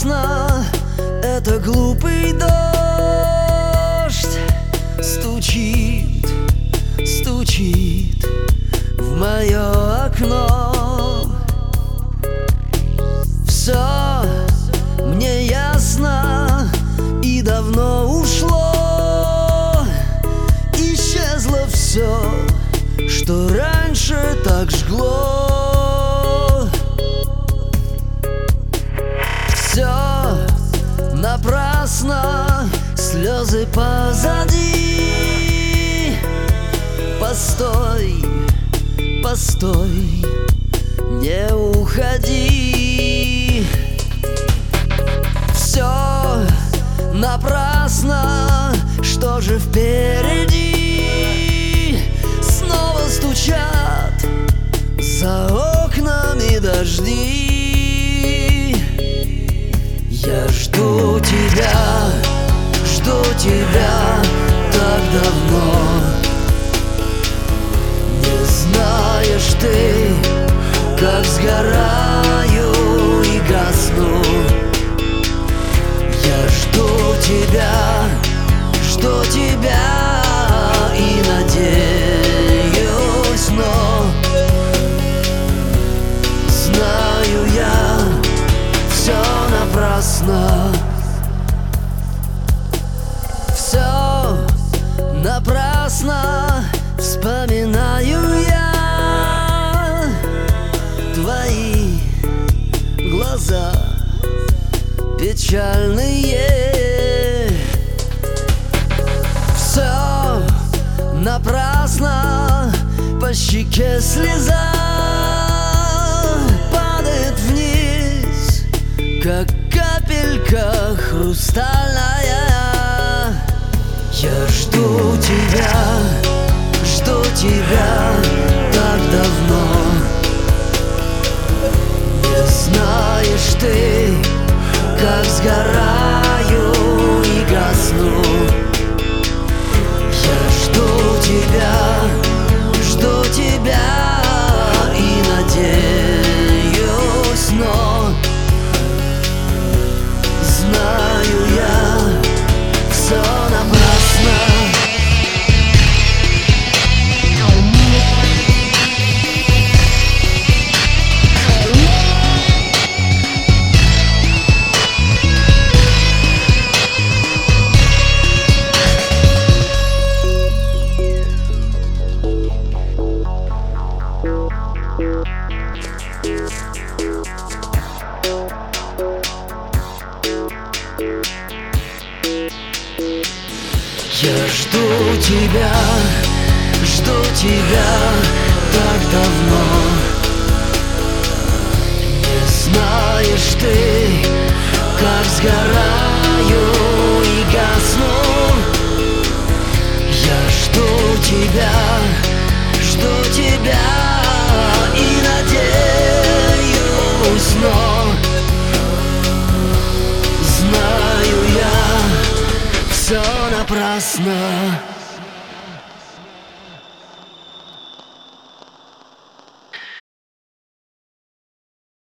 напрасно, это глупый дождь стучит, стучит в мое окно. Все мне ясно и давно ушло, исчезло все, что раньше так жгло. Все напрасно, слезы позади. Постой, постой, не уходи. Все напрасно, что же впереди? Снова стучат за окнами дожди. Я жду тебя так давно. Не знаешь ты, как сгораю и гасну. Я жду тебя и надеюсь, но знаю я, все напрасно. Все напрасно, вспоминаю я твои глаза печальные. Все напрасно, по щеке слеза падает вниз, как капелька хрустальная. Я жду тебя так давно. Не знаешь ты, как сгораю и гасну. Я жду тебя и надеюсь, но знаю я, все напрасно. Я жду тебя так давно. Не знаешь ты, как сгораю и гасну. Я жду тебя и надеюсь, но знаю я, все напрасно.